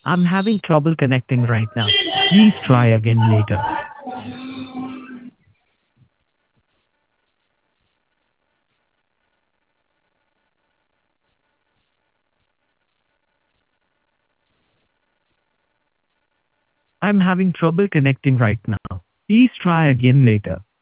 I'm having trouble connecting right now. Please try again later. I'm having trouble connecting right now. Please try again later.